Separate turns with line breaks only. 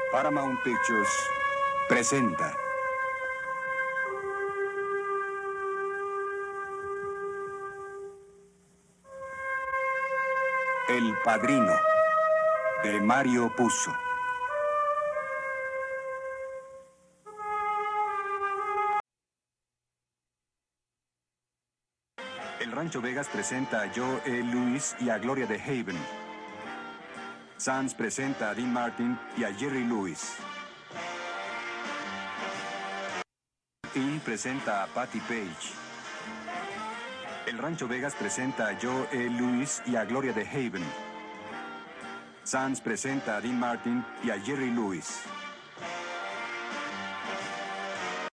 Paramount Pictures presenta El Padrino, de Mario Puzo. El Rancho Vegas presenta a Joe E. Louis y a Gloria de Haven. Sands presenta a Dean Martin y a Jerry Lewis. Hill presenta a Patti Page. El Rancho Vegas presenta a Joe E. Louis y a Gloria de Haven. Sands presenta a Dean Martin y a Jerry Lewis.